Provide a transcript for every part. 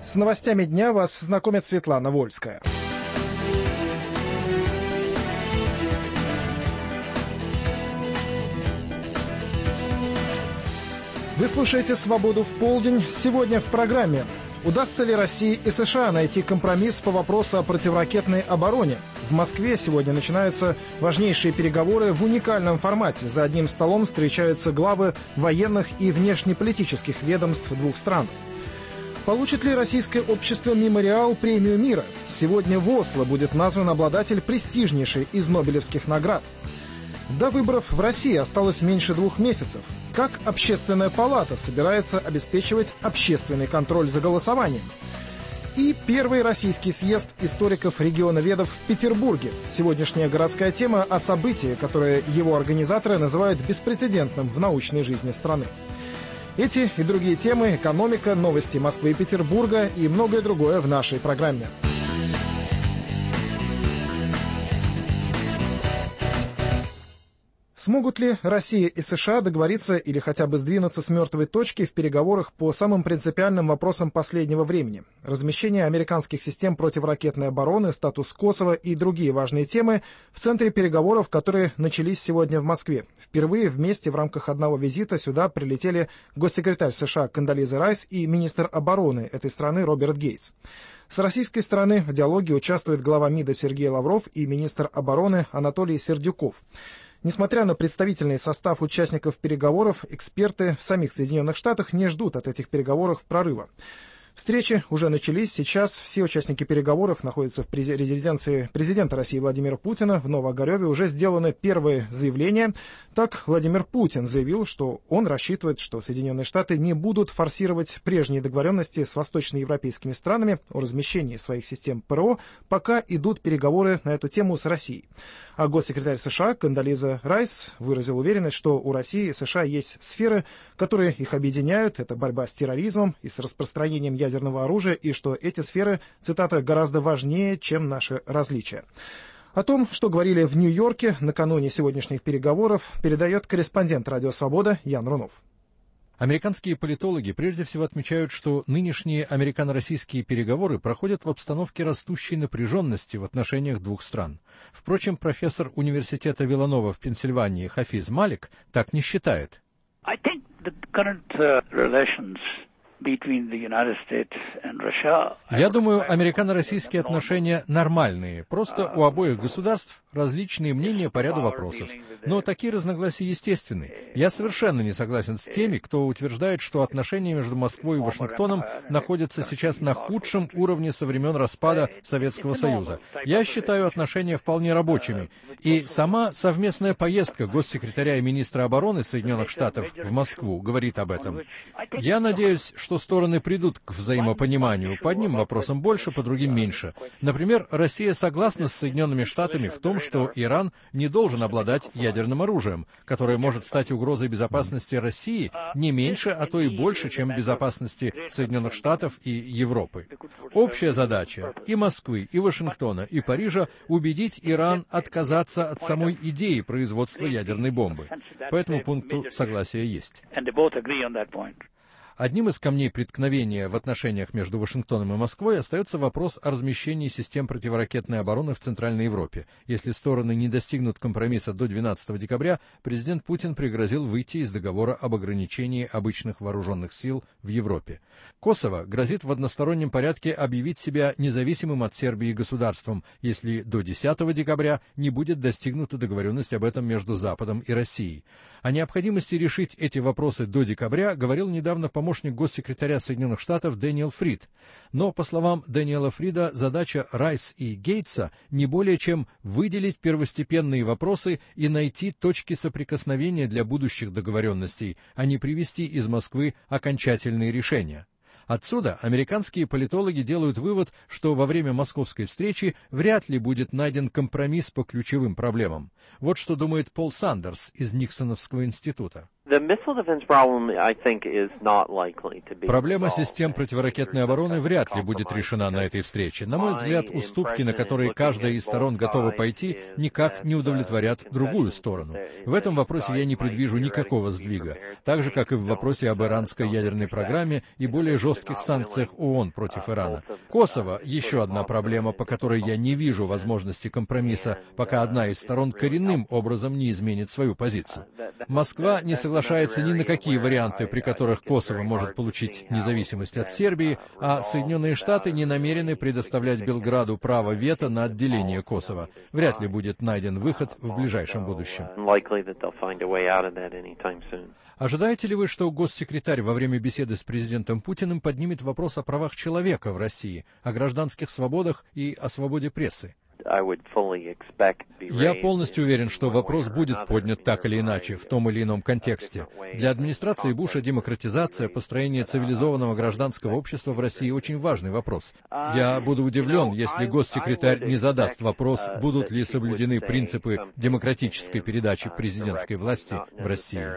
С новостями дня вас знакомит Светлана Вольская. Вы слушаете «Свободу в полдень». Сегодня в программе. Удастся ли России и США найти компромисс по вопросу о противоракетной обороне? В Москве сегодня начинаются важнейшие переговоры в уникальном формате. За одним столом встречаются главы военных и внешнеполитических ведомств двух стран. Получит ли российское общество «Мемориал» премию мира? Сегодня в Осло будет назван обладатель престижнейшей из нобелевских наград. До выборов в России осталось меньше 2 месяцев. Как Общественная палата собирается обеспечивать общественный контроль за голосованием? И первый российский съезд историков-регионоведов в Петербурге. Сегодняшняя городская тема о событии, которое его организаторы называют беспрецедентным в научной жизни страны. Эти и другие темы, экономика, новости Москвы и Петербурга и многое другое в нашей программе. Смогут ли Россия и США договориться или хотя бы сдвинуться с мертвой точки в переговорах по самым принципиальным вопросам последнего времени? Размещение американских систем противоракетной обороны, статус Косово и другие важные темы в центре переговоров, которые начались сегодня в Москве. Впервые вместе в рамках одного визита сюда прилетели госсекретарь США Кондолиза Райс и министр обороны этой страны Роберт Гейтс. С российской стороны в диалоге участвует глава МИДа Сергей Лавров и министр обороны Анатолий Сердюков. Несмотря на представительный состав участников переговоров, эксперты в самих Соединенных Штатах не ждут от этих переговоров прорыва. Встречи уже начались. Сейчас все участники переговоров находятся в резиденции президента России Владимира Путина. В Новоогарёве уже сделаны первые заявления. Так, Владимир Путин заявил, что он рассчитывает, что Соединенные Штаты не будут форсировать прежние договоренности с восточноевропейскими странами о размещении своих систем ПРО, пока идут переговоры на эту тему с Россией. А госсекретарь США Кондолиза Райс выразил уверенность, что у России и США есть сферы, которые их объединяют. Это борьба с терроризмом и с распространением ядерного оружия, и что эти сферы, цитата, гораздо важнее, чем наши различия. О том, что говорили в Нью-Йорке накануне сегодняшних переговоров, передает корреспондент «Радио Свобода» Ян Рунов. Американские политологи прежде всего отмечают, что нынешние американо-российские переговоры проходят в обстановке растущей напряженности в отношениях двух стран. Впрочем, профессор университета Виланова в Пенсильвании Хафиз Малик так не считает. Я думаю, американо-российские отношения нормальные. Просто у обоих государств различные мнения по ряду вопросов. Но такие разногласия естественны. Я совершенно не согласен с теми, кто утверждает, что отношения между Москвой и Вашингтоном находятся сейчас на худшем уровне со времен распада Советского Союза. Я считаю отношения вполне рабочими. И сама совместная поездка госсекретаря и министра обороны Соединенных Штатов в Москву говорит об этом. Я надеюсь, что стороны придут к взаимопониманию. По одним вопросам больше, по другим меньше. Например, Россия согласна с Соединенными Штатами в том, что Иран не должен обладать ядерным оружием, которое может стать угрозой безопасности России не меньше, а то и больше, чем безопасности Соединенных Штатов и Европы. Общая задача и Москвы, и Вашингтона, и Парижа убедить Иран отказаться от самой идеи производства ядерной бомбы. По этому пункту согласие есть. Одним из камней преткновения в отношениях между Вашингтоном и Москвой остается вопрос о размещении систем противоракетной обороны в Центральной Европе. Если стороны не достигнут компромисса до 12 декабря, президент Путин пригрозил выйти из договора об ограничении обычных вооруженных сил в Европе. Косово грозит в одностороннем порядке объявить себя независимым от Сербии государством, если до 10 декабря не будет достигнута договоренность об этом между Западом и Россией. О необходимости решить эти вопросы до декабря говорил недавно помощник госсекретаря Соединенных Штатов Дэниел Фрид. Но, по словам Дэниела Фрида, задача Райс и Гейтса не более чем выделить первостепенные вопросы и найти точки соприкосновения для будущих договоренностей, а не привести из Москвы окончательные решения. Отсюда американские политологи делают вывод, что во время московской встречи вряд ли будет найден компромисс по ключевым проблемам. Вот что думает Пол Сандерс из Никсоновского института. Проблема систем противоракетной обороны вряд ли будет решена на этой встрече. На мой взгляд, уступки, на которые каждая из сторон готова пойти, никак не удовлетворят другую сторону. В этом вопросе я не предвижу никакого сдвига, так же, как и в вопросе об иранской ядерной программе и более жестких санкциях ООН против Ирана. Косово — еще одна проблема, по которой я не вижу возможности компромисса, пока одна из сторон коренным образом не изменит свою позицию. Москва не соглашается ни на какие варианты, при которых Косово может получить независимость от Сербии, а Соединенные Штаты не намерены предоставлять Белграду право вето на отделение Косово. Вряд ли будет найден выход в ближайшем будущем. Ожидаете ли вы, что госсекретарь во время беседы с президентом Путиным поднимет вопрос о правах человека в России, о гражданских свободах и о свободе прессы? Я полностью уверен, что вопрос будет поднят так или иначе, в том или ином контексте. Для администрации Буша демократизация, построение цивилизованного гражданского общества в России очень важный вопрос. Я буду удивлен, если госсекретарь не задаст вопрос, будут ли соблюдены принципы демократической передачи президентской власти в России.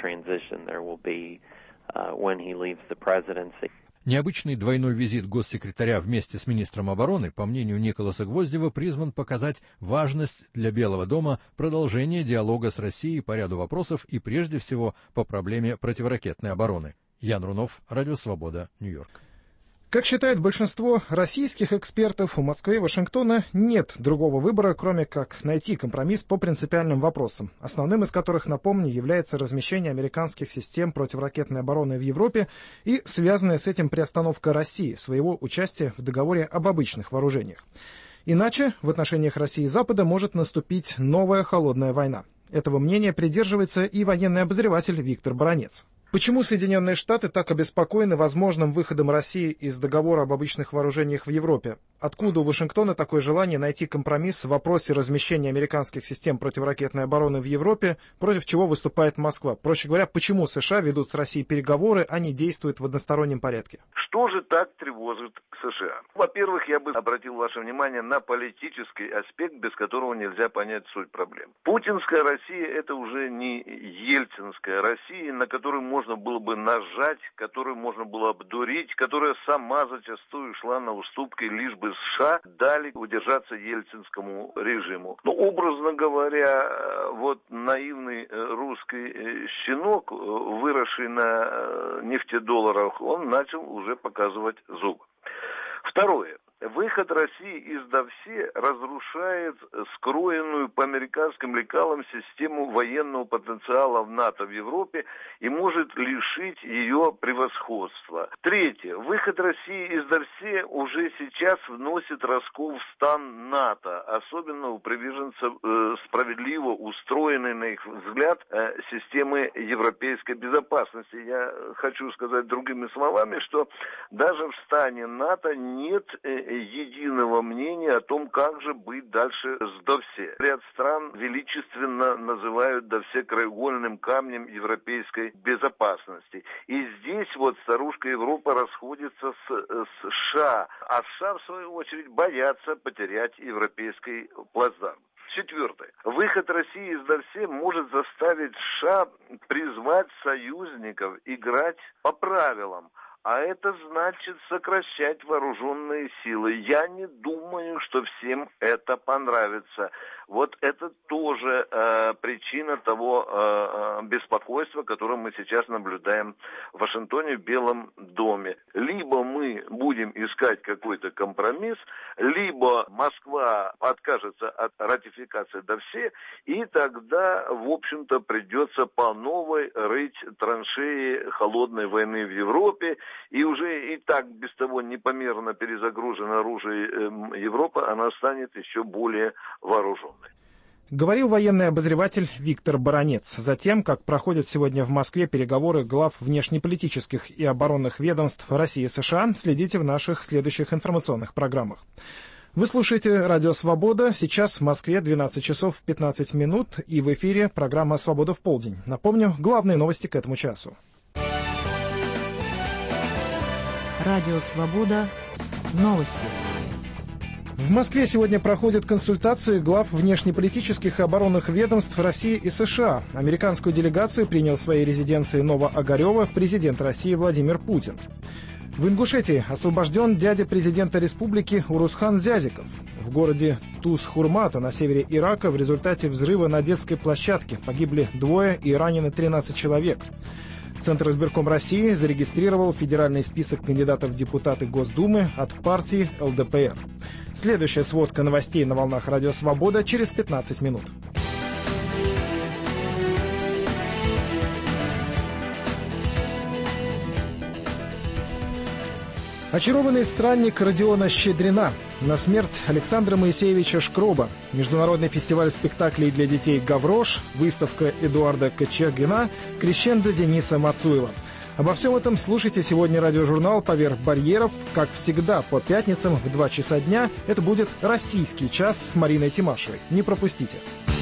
Необычный двойной визит госсекретаря вместе с министром обороны, по мнению Николаса Гвоздева, призван показать важность для Белого дома продолжения диалога с Россией по ряду вопросов и прежде всего по проблеме противоракетной обороны. Ян Рунов, Радио Свобода, Нью-Йорк. Как считает большинство российских экспертов, у Москвы и Вашингтона нет другого выбора, кроме как найти компромисс по принципиальным вопросам, основным из которых, напомню, является размещение американских систем противоракетной обороны в Европе и связанная с этим приостановка России, своего участия в договоре об обычных вооружениях. Иначе в отношениях России и Запада может наступить новая холодная война. Этого мнения придерживается и военный обозреватель Виктор Баранец. Почему Соединенные Штаты так обеспокоены возможным выходом России из договора об обычных вооружениях в Европе? Откуда у Вашингтона такое желание найти компромисс в вопросе размещения американских систем противоракетной обороны в Европе, против чего выступает Москва? Проще говоря, почему США ведут с Россией переговоры, а не действуют в одностороннем порядке? Что же так тревожит США? Во-первых, я бы обратил ваше внимание на политический аспект, без которого нельзя понять суть проблем. Путинская Россия — это уже не ельцинская Россия, на которую можно было бы нажать, которую можно было обдурить, которая сама зачастую шла на уступки, лишь бы США дали удержаться ельцинскому режиму. Но, образно говоря, вот наивный русский щенок, выросший на нефтедолларах, он начал уже показывать зубы. Второе. Выход России из ДОВСЕ разрушает скроенную по американским лекалам систему военного потенциала в НАТО в Европе и может лишить ее превосходства. Третье. Выход России из ДОВСЕ уже сейчас вносит раскол в стан НАТО, особенно у приверженцев справедливо устроенной, на их взгляд, системы европейской безопасности. Я хочу сказать другими словами, что даже в стане НАТО нет единого мнения о том, как же быть дальше с ДОВСЕ. Ряд стран величественно называют ДОВСЕ краеугольным камнем европейской безопасности. И здесь вот старушка Европа расходится с США, а США, в свою очередь, боятся потерять европейский плацдарм. Четвертое. Выход России из ДОВСЕ может заставить США призвать союзников играть по правилам. А это значит сокращать вооруженные силы. Я не думаю, что всем это понравится. Вот это тоже причина того беспокойства, которое мы сейчас наблюдаем в Вашингтоне, в Белом доме. Либо мы будем искать какой-то компромисс, либо Москва откажется от ратификации ДОВСЕ, и тогда, в общем-то, придется по новой рыть траншеи холодной войны в Европе. И уже и так без того непомерно перезагружена оружием Европа, она станет еще более вооруженной. Говорил военный обозреватель Виктор Баранец. Затем, как проходят сегодня в Москве переговоры глав внешнеполитических и оборонных ведомств России и США, следите в наших следующих информационных программах. Вы слушаете Радио Свобода. Сейчас в Москве 12 часов 15 минут и в эфире программа «Свобода в полдень». Напомню, главные новости к этому часу. Радио «Свобода». Новости. В Москве сегодня проходят консультации глав внешнеполитических и оборонных ведомств России и США. Американскую делегацию принял в своей резиденции Новоогарева президент России Владимир Путин. В Ингушетии освобожден дядя президента республики Урусхан Зязиков. В городе Туз-Хурмата на севере Ирака в результате взрыва на детской площадке погибли 2 и ранены 13 человек. Центр избирком России зарегистрировал федеральный список кандидатов в депутаты Госдумы от партии ЛДПР. Следующая сводка новостей на волнах Радио Свобода через 15 минут. Очарованный странник Родиона Щедрина. На смерть Александра Моисеевича Шкроба. Международный фестиваль спектаклей для детей «Гаврош», выставка Эдуарда Кочергина, крещендо Дениса Мацуева. Обо всем этом слушайте сегодня радиожурнал «Поверх барьеров». Как всегда, по пятницам в 2 часа дня это будет «Российский час» с Мариной Тимашевой. Не пропустите.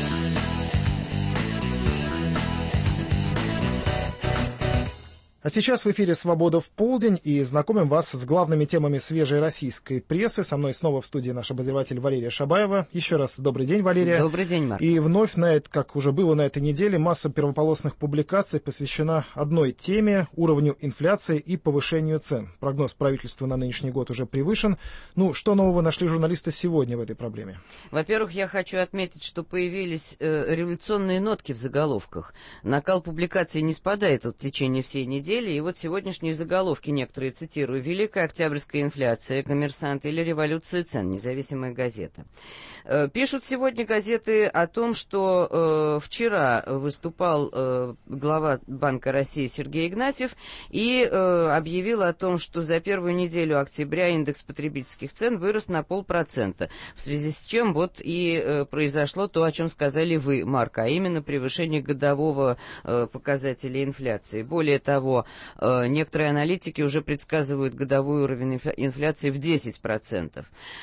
А сейчас в эфире «Свобода в полдень» и знакомим вас с главными темами свежей российской прессы. Со мной снова в студии наш обозреватель Валерия Шабаева. Еще раз добрый день, Валерия. Добрый день, Марк. И вновь, как уже было на этой неделе, масса первополосных публикаций посвящена одной теме – уровню инфляции и повышению цен. Прогноз правительства на нынешний год уже превышен. Что нового нашли журналисты сегодня в этой проблеме? Во-первых, я хочу отметить, что появились революционные нотки в заголовках. Накал публикаций не спадает в течение всей недели. И вот сегодняшние заголовки некоторые цитирую. «Великая октябрьская инфляция», «Коммерсант» или «Революция цен», независимая газета. Пишут сегодня газеты о том, что вчера выступал глава Банка России Сергей Игнатьев и объявил о том, что за первую неделю октября индекс потребительских цен вырос на 0,5%, в связи с чем произошло то, о чем сказали вы, Марк, а именно превышение годового показателя инфляции. Более того, некоторые аналитики уже предсказывают годовой уровень инфляции в 10%.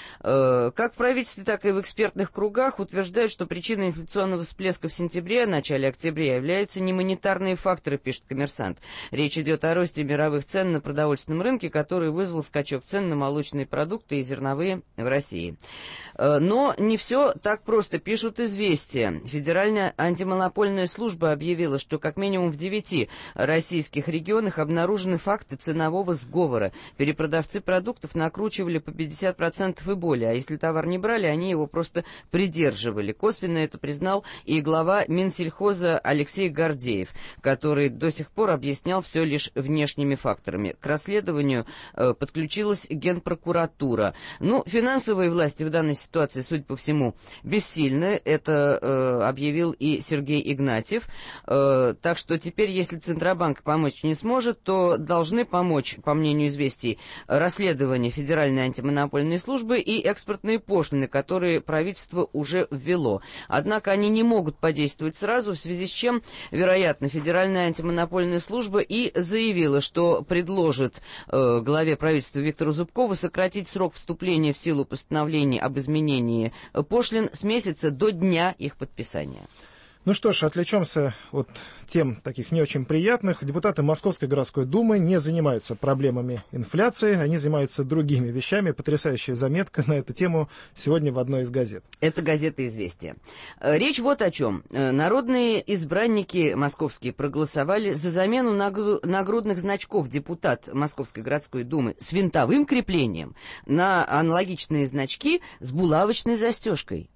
Как в правительстве, так и в экспертных кругах утверждают, что причиной инфляционного всплеска в сентябре, начале октября являются не монетарные факторы, пишет «Коммерсант». Речь идет о росте мировых цен на продовольственном рынке, который вызвал скачок цен на молочные продукты и зерновые в России. Но не все так просто, пишут «Известия». Федеральная антимонопольная служба объявила, что как минимум в 9 российских регионах обнаружены факты ценового сговора. Перепродавцы продуктов накручивали по 50% и более, а если товар не брали, они его просто придерживали. Косвенно это признал и глава Минсельхоза Алексей Гордеев, который до сих пор объяснял все лишь внешними факторами. К расследованию подключилась Генпрокуратура. Финансовые власти в данной ситуации, судя по всему, бессильны. Это объявил и Сергей Игнатьев. Так что теперь, если Центробанк помочь не сможет, то должны помочь, по мнению «Известий», расследование Федеральной антимонопольной службы и экспортные пошлины, которые правительство уже ввело. Однако они не могут подействовать сразу, в связи с чем, вероятно, Федеральная антимонопольная служба и заявила, что предложит главе правительства Виктору Зубкову сократить срок вступления в силу постановлений об изменении пошлин с месяца до дня их подписания. Что ж, отвлечемся от тем таких не очень приятных. Депутаты Московской городской думы не занимаются проблемами инфляции, они занимаются другими вещами. Потрясающая заметка на эту тему сегодня в одной из газет. Это газета «Известия». Речь вот о чем. Народные избранники московские проголосовали за замену нагрудных значков депутат Московской городской думы с винтовым креплением на аналогичные значки с булавочной застежкой.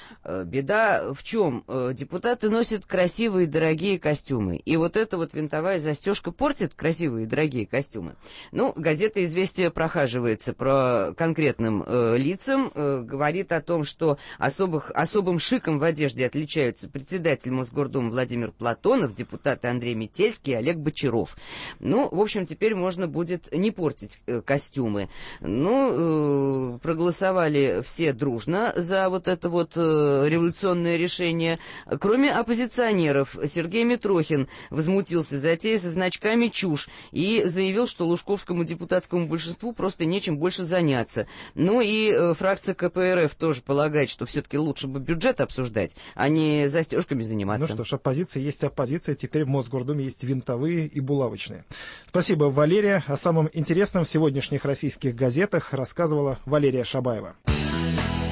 Беда в чем? Депутаты носят красивые дорогие костюмы. И вот эта винтовая застежка портит красивые дорогие костюмы. Газета «Известия» прохаживается про конкретным лицам, говорит о том, что особым шиком в одежде отличаются председатель Мосгордумы Владимир Платонов, депутаты Андрей Метельский и Олег Бочаров. В общем, теперь можно будет не портить костюмы. Проголосовали все дружно за это революционное решение. Кроме оппозиционеров, Сергей Митрохин возмутился затеей со значками «чушь» и заявил, что лужковскому депутатскому большинству просто нечем больше заняться. И фракция КПРФ тоже полагает, что все-таки лучше бы бюджет обсуждать, а не застежками заниматься. Что ж, оппозиция есть оппозиция, теперь в Мосгордуме есть винтовые и булавочные. Спасибо, Валерия. О самом интересном в сегодняшних российских газетах рассказывала Валерия Шабаева.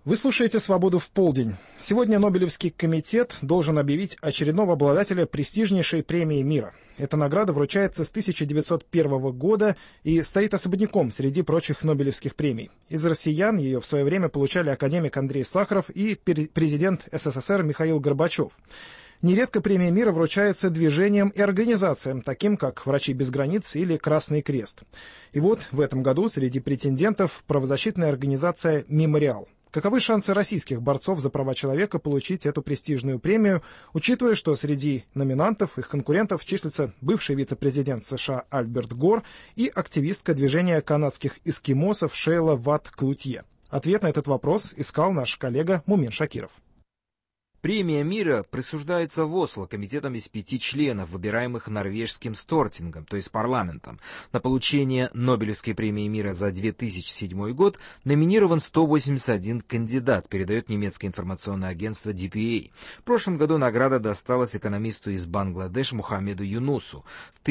Вы слушаете «Свободу в полдень». Сегодня Нобелевский комитет должен объявить очередного обладателя престижнейшей премии мира. Эта награда вручается с 1901 года и стоит особняком среди прочих Нобелевских премий. Из россиян ее в свое время получали академик Андрей Сахаров и президент СССР Михаил Горбачев. Нередко премия мира вручается движениям и организациям, таким как «Врачи без границ» или «Красный крест». И вот в этом году среди претендентов правозащитная организация «Мемориал». Каковы шансы российских борцов за права человека получить эту престижную премию, учитывая, что среди номинантов, их конкурентов, числится бывший вице-президент США Альберт Гор и активистка движения канадских эскимосов Шейла Ват-Клутье? Ответ на этот вопрос искал наш коллега Мумин Шакиров. Премия мира присуждается в Осло комитетом из 5 членов, выбираемых норвежским Стортингом, то есть парламентом. На получение Нобелевской премии мира за 2007 год номинирован 181 кандидат, передает немецкое информационное агентство DPA. В прошлом году награда досталась экономисту из Бангладеш Мухаммеду Юнусу. В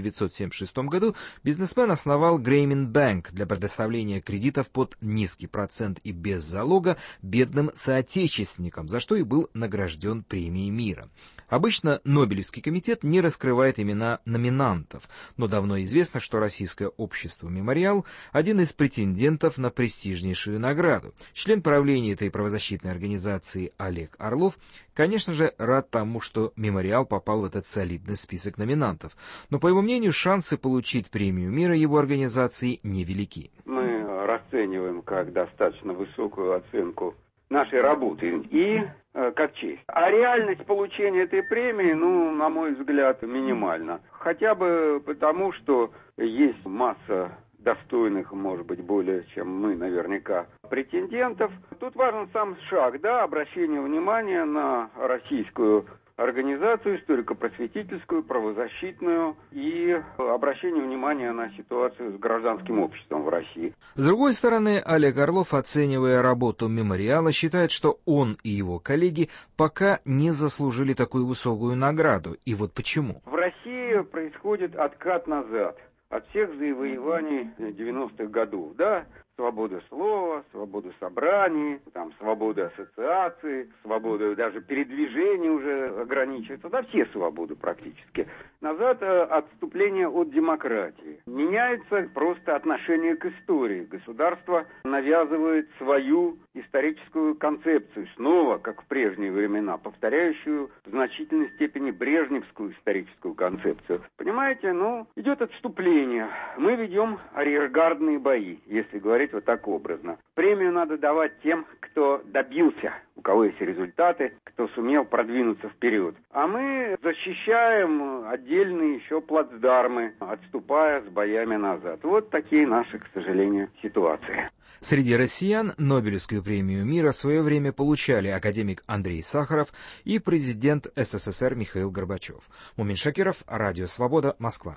1976 году бизнесмен основал Греймин Бэнк для предоставления кредитов под низкий процент и без залога бедным соотечественникам, за что и был награжден премией мира. Обычно Нобелевский комитет не раскрывает имена номинантов, но давно известно, что Российское общество «Мемориал» — один из претендентов на престижнейшую награду. Член правления этой правозащитной организации Олег Орлов, конечно же, рад тому, что «Мемориал» попал в этот солидный список номинантов, но, по его мнению, шансы получить премию мира его организации невелики. Мы расцениваем как достаточно высокую оценку нашей работы и как честь. А реальность получения этой премии, на мой взгляд, минимальна. Хотя бы потому, что есть масса достойных, может быть, более чем мы, наверняка, претендентов. Тут важен сам шаг, обращение внимания на российскую организацию историко-просветительскую, правозащитную и обращение внимания на ситуацию с гражданским обществом в России. С другой стороны, Олег Орлов, оценивая работу «Мемориала», считает, что он и его коллеги пока не заслужили такую высокую награду. И вот почему. В России происходит откат назад от всех завоеваний 90-х годов, свобода слова, свобода собраний, свобода ассоциации, свобода даже передвижения уже ограничивается, все свободы практически. Назад отступление от демократии. Меняется просто отношение к истории. Государство навязывает свою историческую концепцию, снова, как в прежние времена, повторяющую в значительной степени брежневскую историческую концепцию. Понимаете, идет отступление. Мы ведем арьергардные бои, если говорить вот так образно. Премию надо давать тем, кто добился, у кого есть результаты, кто сумел продвинуться вперед. А мы защищаем отдельные еще плацдармы, отступая с боями назад. Вот такие наши, к сожалению, ситуации. Среди россиян Нобелевскую премию мира в свое время получали академик Андрей Сахаров и президент СССР Михаил Горбачев. Мумин Шакиров, Радио Свобода, Москва.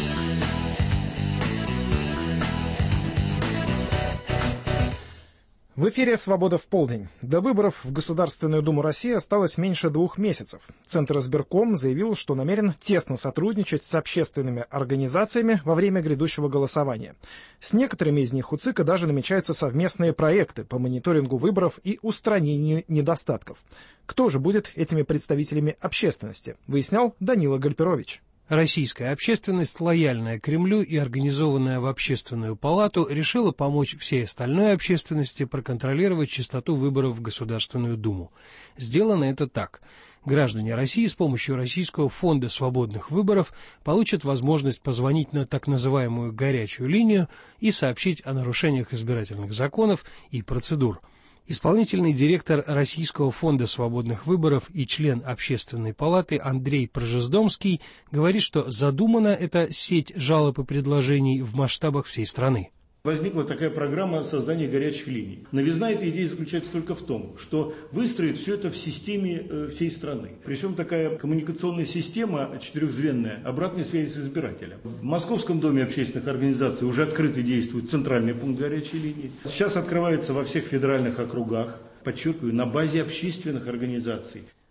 В эфире «Свобода в полдень». До выборов в Государственную Думу России осталось меньше 2 месяцев. Центр избирком заявил, что намерен тесно сотрудничать с общественными организациями во время грядущего голосования. С некоторыми из них у ЦИКа даже намечаются совместные проекты по мониторингу выборов и устранению недостатков. Кто же будет этими представителями общественности, выяснял Данила Гальперович. Российская общественность, лояльная Кремлю и организованная в Общественную палату, решила помочь всей остальной общественности проконтролировать чистоту выборов в Государственную Думу. Сделано это так. Граждане России с помощью Российского фонда свободных выборов получат возможность позвонить на так называемую «горячую линию» и сообщить о нарушениях избирательных законов и процедур. Исполнительный директор Российского фонда свободных выборов и член Общественной палаты Андрей Прожездомский говорит, что задумана эта сеть жалоб и предложений в масштабах всей страны. Возникла такая программа создания горячих линий. Новизна этой идеи заключается только в том, что выстроить все это в системе всей страны. Причем такая коммуникационная система 4-звенная, обратной связи с избирателем. В Московском доме общественных организаций уже открыто действует центральный пункт горячей линии. Сейчас открывается во всех федеральных округах, подчеркиваю, на базе общественных организаций.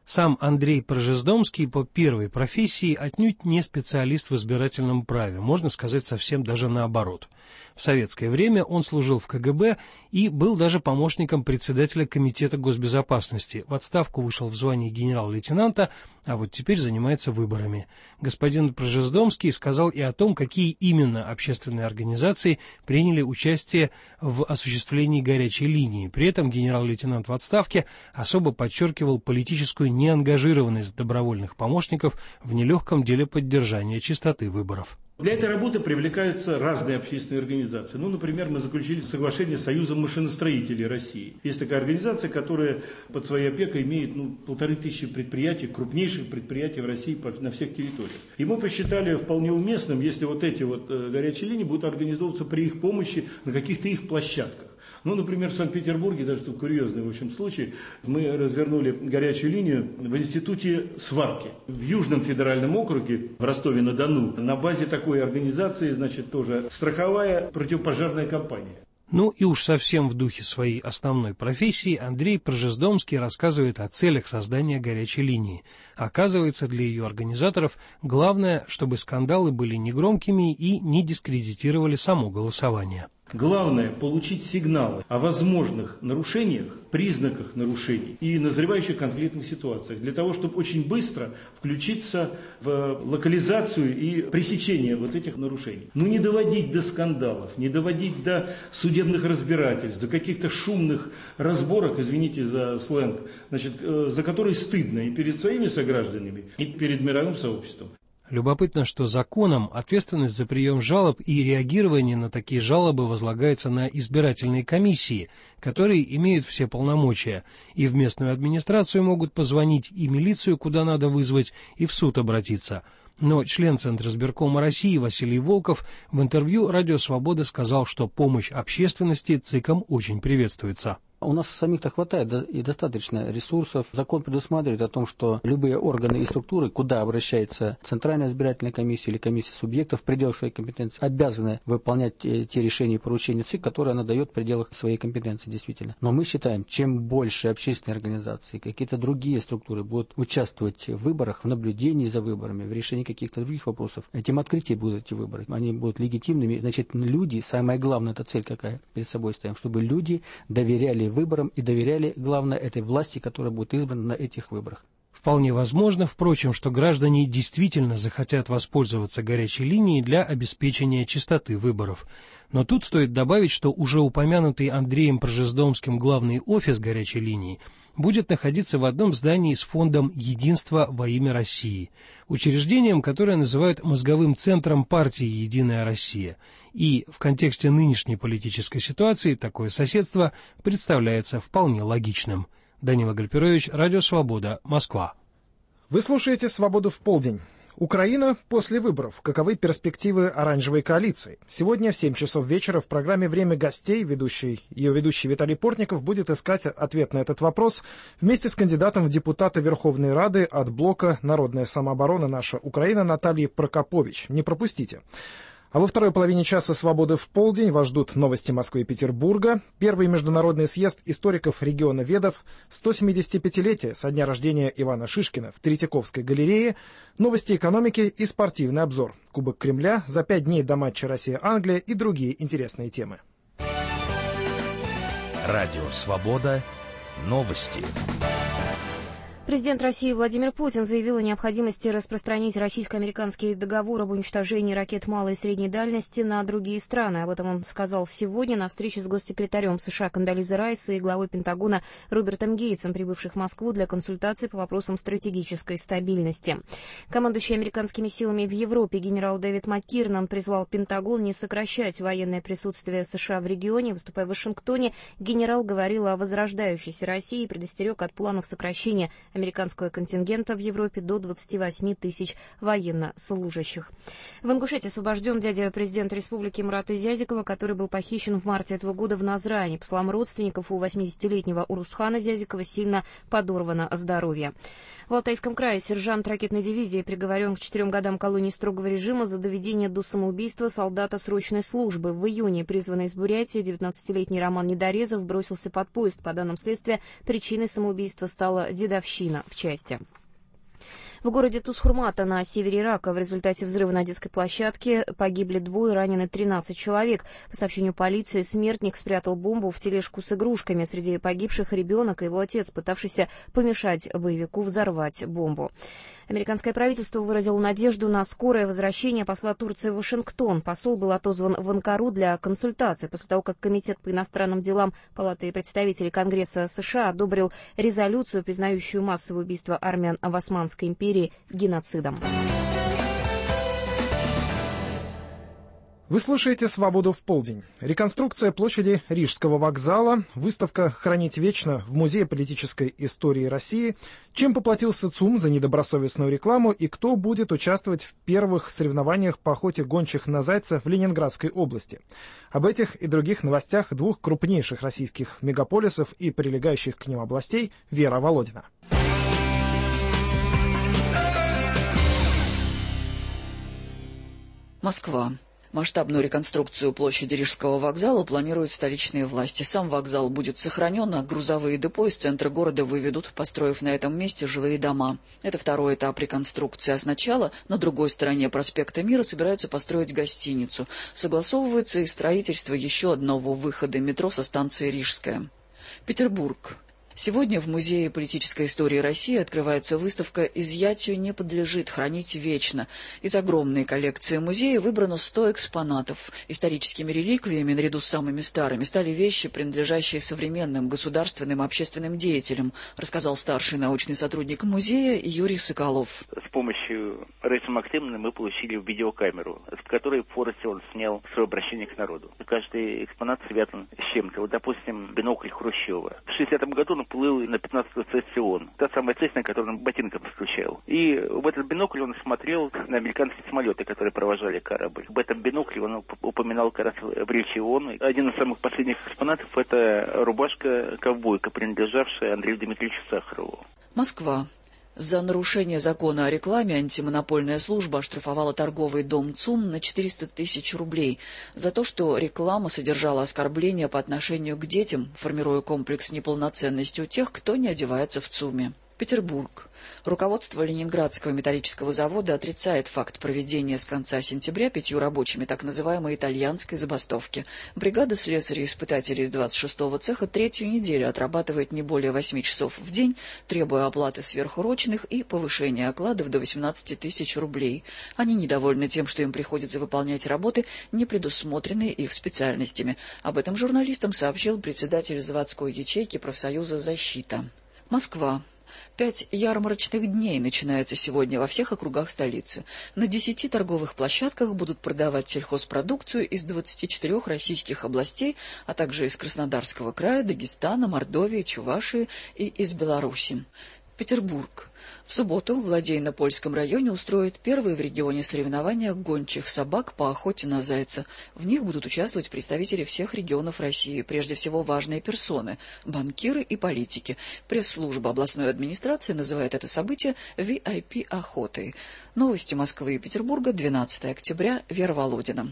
Сам Андрей Прожездомский по первой профессии отнюдь не специалист в избирательном праве, можно сказать, совсем даже наоборот. В советское время он служил в КГБ и был даже помощником председателя Комитета госбезопасности. В отставку вышел в звании генерал-лейтенанта, а вот теперь занимается выборами. Господин Прожездомский сказал и о том, какие именно общественные организации приняли участие в осуществлении горячей линии. При этом генерал-лейтенант в отставке особо подчеркивал политическую неангажированность добровольных помощников в нелегком деле поддержания чистоты выборов. Для этой работы привлекаются разные общественные организации. Например, мы заключили соглашение с Союзом машиностроителей России. Есть такая организация, которая под своей опекой имеет 1500 предприятий, крупнейших предприятий в России на всех территориях. И мы посчитали вполне уместным, если вот эти горячие линии будут организовываться при их помощи на каких-то их площадках. Например, в Санкт-Петербурге, даже тут курьезный в общем случай, мы развернули горячую линию в Институте сварки. В Южном федеральном округе, в Ростове-на-Дону, на базе такой организации, тоже страховая противопожарная компания. И уж совсем в духе своей основной профессии Андрей Прожездомский рассказывает о целях создания горячей линии. Оказывается, для ее организаторов главное, чтобы скандалы были негромкими и не дискредитировали само голосование. Главное – получить сигналы о возможных нарушениях, признаках нарушений и назревающих конфликтных ситуациях, для того, чтобы очень быстро включиться в локализацию и пресечение этих нарушений. Не доводить до скандалов, не доводить до судебных разбирательств, до каких-то шумных разборок, извините за сленг, за которые стыдно и перед своими согражданами, и перед мировым сообществом. Любопытно, что законом ответственность за прием жалоб и реагирование на такие жалобы возлагается на избирательные комиссии, которые имеют все полномочия, и в местную администрацию могут позвонить, и милицию куда надо вызвать, и в суд обратиться. Но член Центризбиркома России Василий Волков в интервью «Радио Свобода» сказал, что помощь общественности ЦИКом очень приветствуется. У нас самих-то хватает и достаточно ресурсов. Закон предусматривает о том, что любые органы и структуры, куда обращается Центральная избирательная комиссия или комиссия субъектов в пределах своей компетенции, обязаны выполнять те решения и поручения ЦИК, которые она дает в пределах своей компетенции действительно. Но мы считаем, чем больше общественные организации, какие-то другие структуры будут участвовать в выборах, в наблюдении за выборами, в решении каких-то других вопросов, тем открытие будут эти выборы. Они будут легитимными. Значит, люди, самая главная эта цель какая перед собой ставим, чтобы люди доверяли выборам и доверяли, главное, этой власти, которая будет избрана на этих выборах. Вполне возможно, впрочем, что граждане действительно захотят воспользоваться горячей линией для обеспечения чистоты выборов. Но тут стоит добавить, что уже упомянутый Андреем Прожездомским главный офис горячей линии будет находиться в одном здании с фондом «Единство во имя России», учреждением, которое называют мозговым центром партии «Единая Россия». И в контексте нынешней политической ситуации такое соседство представляется вполне логичным. Данила Гальперович, Радио Свобода, Москва. Вы слушаете «Свободу в полдень». Украина после выборов. Каковы перспективы оранжевой коалиции? Сегодня в 7 часов вечера в программе «Время гостей» ее ведущий Виталий Портников будет искать ответ на этот вопрос вместе с кандидатом в депутаты Верховной Рады от блока «Народная самооборона. Наша Украина» Натальей Прокопович. Не пропустите. А во второй половине часа «Свободы в полдень» вас ждут новости Москвы и Петербурга, первый международный съезд историков-регионоведов, 175-летие со дня рождения Ивана Шишкина в Третьяковской галерее, новости экономики и спортивный обзор, Кубок Кремля, за 5 дней до матча Россия-Англия и другие интересные темы. Радио «Свобода». Новости. Президент России Владимир Путин заявил о необходимости распространить российско-американский договор об уничтожении ракет малой и средней дальности на другие страны. Об этом он сказал сегодня на встрече с госсекретарем США Кондолизой Райс и главой Пентагона Робертом Гейтсом, прибывших в Москву для консультаций по вопросам стратегической стабильности. Командующий американскими силами в Европе генерал Дэвид МакКирнан призвал Пентагон не сокращать военное присутствие США в регионе. Выступая в Вашингтоне, генерал говорил о возрождающейся России и предостерег от планов сокращения американского контингента в Европе до 28 тысяч военнослужащих. В Ингушетии освобожден дядя президента республики Мурат Изязикова, который был похищен в марте этого года в Назране. По словам родственников, у 80-летнего Урусхана Изязикова сильно подорвано здоровье. В Алтайском крае сержант ракетной дивизии приговорен к 4 годам колонии строгого режима за доведение до самоубийства солдата срочной службы. В июне призванный из Бурятии 19-летний Роман Недорезов бросился под поезд. По данным следствия, причиной самоубийства стала дедовщина. причина в части. В городе Тус-Хурмата на севере Ирака в результате взрыва на детской площадке погибли 2, ранены 13 человек. По сообщению полиции, смертник спрятал бомбу в тележку с игрушками. Среди погибших ребенок и его отец, пытавшийся помешать боевику взорвать бомбу. Американское правительство выразило надежду на скорое возвращение посла Турции в Вашингтон. Посол был отозван в Анкару для консультаций после того, как Комитет по иностранным делам Палаты представителей Конгресса США одобрил резолюцию, признающую массовое убийство армян в Османской империи геноцидом. Вы слушаете «Свободу в полдень». Реконструкция площади Рижского вокзала, выставка «Хранить вечно» в Музее политической истории России, чем поплатился ЦУМ за недобросовестную рекламу и кто будет участвовать в первых соревнованиях по охоте гончих на зайца в Ленинградской области. Об этих и других новостях двух крупнейших российских мегаполисов и прилегающих к ним областей Вера Володина. Москва. Масштабную реконструкцию площади Рижского вокзала планируют столичные власти. Сам вокзал будет сохранен, а грузовые депо из центра города выведут, построив на этом месте жилые дома. Это второй этап реконструкции. А сначала на другой стороне проспекта Мира собираются построить гостиницу. Согласовывается и строительство еще одного выхода метро со станции Рижская. Петербург. Сегодня в Музее политической истории России открывается выставка «Изъятию не подлежит, хранить вечно». Из огромной коллекции музея выбрано 100 экспонатов. Историческими реликвиями, наряду с самыми старыми, стали вещи, принадлежащие современным государственным и общественным деятелям, рассказал старший научный сотрудник музея Юрий Соколов. С помощью Раисы Максимовны мы получили видеокамеру, с которой Форестер он снял свое обращение к народу. Каждый экспонат связан с чем-то. Вот, допустим, бинокль Хрущева. В 60-м году он плыл на 15-ю Цессе ООН. Та самая Цесса, на которой он ботинком стучал. И в этот бинокль он смотрел на американские самолеты, которые провожали корабль. В этом бинокле он упоминал как раз в речи ООН. Один из самых последних экспонатов – это рубашка-ковбойка, принадлежавшая Андрею Дмитриевичу Сахарову. Москва. За нарушение закона о рекламе антимонопольная служба оштрафовала торговый дом ЦУМ на 400 тысяч рублей за то, что реклама содержала оскорбления по отношению к детям, формируя комплекс неполноценности у тех, кто не одевается в ЦУМе. Петербург. Руководство Ленинградского металлического завода отрицает факт проведения с конца сентября 5 рабочими так называемой итальянской забастовки. Бригада слесарей-испытателей из 26-го цеха 3-ю неделю отрабатывает не более 8 часов в день, требуя оплаты сверхурочных и повышения окладов до 18 тысяч рублей. Они недовольны тем, что им приходится выполнять работы, не предусмотренные их специальностями. Об этом журналистам сообщил председатель заводской ячейки профсоюза «Защита». Москва. 5 ярмарочных дней начинаются сегодня во всех округах столицы. На 10 торговых площадках будут продавать сельхозпродукцию из 24 российских областей, а также из Краснодарского края, Дагестана, Мордовии, Чувашии и из Беларуси. Петербург. В субботу в Ладейно-Польском районе устроят первые в регионе соревнования гончих собак по охоте на зайца. В них будут участвовать представители всех регионов России, прежде всего важные персоны – банкиры и политики. Пресс-служба областной администрации называет это событие VIP-охотой. Новости Москвы и Петербурга, 12 октября, Вера Володина.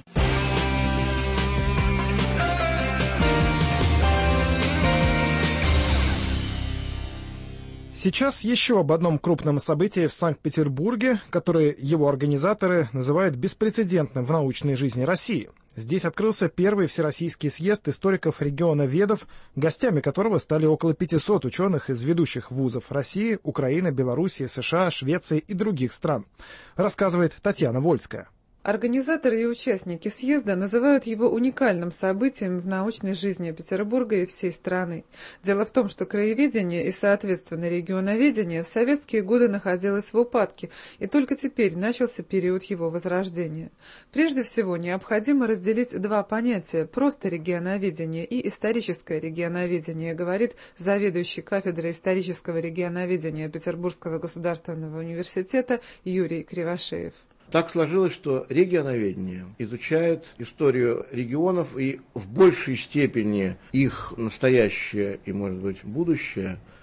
Сейчас еще об одном крупном событии в Санкт-Петербурге, которое его организаторы называют беспрецедентным в научной жизни России. Здесь открылся первый всероссийский съезд историков-регионоведов, гостями которого стали около 500 ученых из ведущих вузов России, Украины, Белоруссии, США, Швеции и других стран, рассказывает Татьяна Вольская. Организаторы и участники съезда называют его уникальным событием в научной жизни Петербурга и всей страны. Дело в том, что краеведение и, соответственно, регионоведение в советские годы находилось в упадке, и только теперь начался период его возрождения. Прежде всего, необходимо разделить два понятия – просто регионоведение и историческое регионоведение, говорит заведующий кафедрой исторического регионоведения Петербургского государственного университета Юрий Кривошеев. Так сложилось, что регионоведение изучает историю регионов и в большей степени их настоящее и, может быть, будущее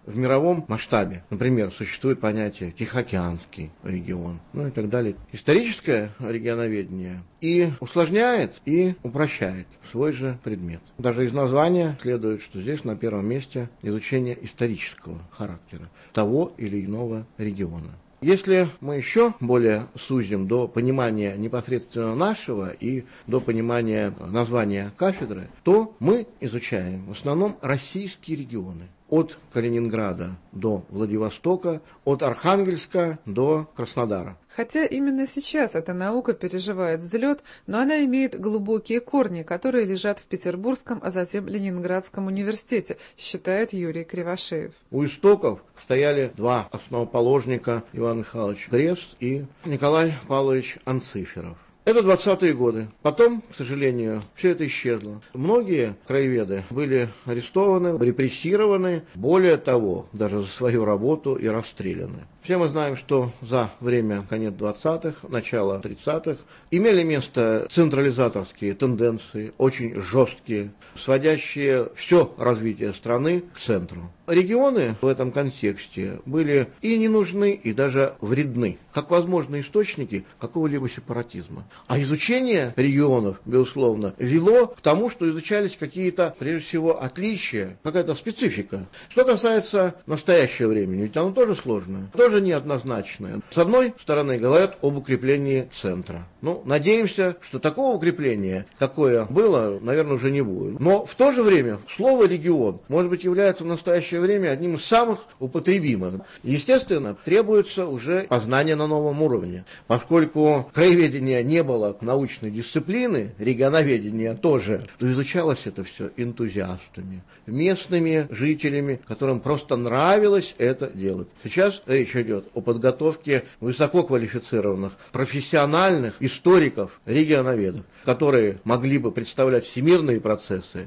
в мировом масштабе. Например, существует понятие Тихоокеанский регион, ну и так далее. Историческое регионоведение и усложняет, и упрощает свой же предмет. Даже из названия следует, что здесь на первом месте изучение исторического характера того или иного региона. Если мы еще более сузим до понимания непосредственно нашего и до понимания названия кафедры, то мы изучаем в основном российские регионы. От Калининграда до Владивостока, от Архангельска до Краснодара. Хотя именно сейчас эта наука переживает взлет, но она имеет глубокие корни, которые лежат в Петербургском, а затем Ленинградском университете, считает Юрий Кривошеев. У истоков стояли два основоположника: Иван Михайлович Гревс и Николай Павлович Анциферов. Это 20-е годы. Потом, к сожалению, все это исчезло. Многие краеведы были арестованы, репрессированы, более того, даже за свою работу и расстреляны. Все мы знаем, что за время конец 20-х, начало 30-х имели место централизаторские тенденции, очень жесткие, сводящие все развитие страны к центру. Регионы в этом контексте были и не нужны, и даже вредны, как возможные источники какого-либо сепаратизма. А изучение регионов, безусловно, вело к тому, что изучались какие-то, прежде всего, отличия, какая-то специфика. Что касается настоящего времени, ведь оно тоже сложное, тоже неоднозначное. С одной стороны, говорят об укреплении центра. Ну, надеемся, что такого укрепления, какое было, наверное, уже не будет. Но в то же время слово «регион», может быть, является в настоящее время одним из самых употребимых. Естественно, требуется уже познание на новом уровне. Поскольку краеведения не было научной дисциплины, регионоведения тоже, то изучалось это все энтузиастами, местными жителями, которым просто нравилось это делать. Сейчас речь идет о подготовке высококвалифицированных, профессиональных историков, регионоведов, которые могли бы представлять всемирные процессы,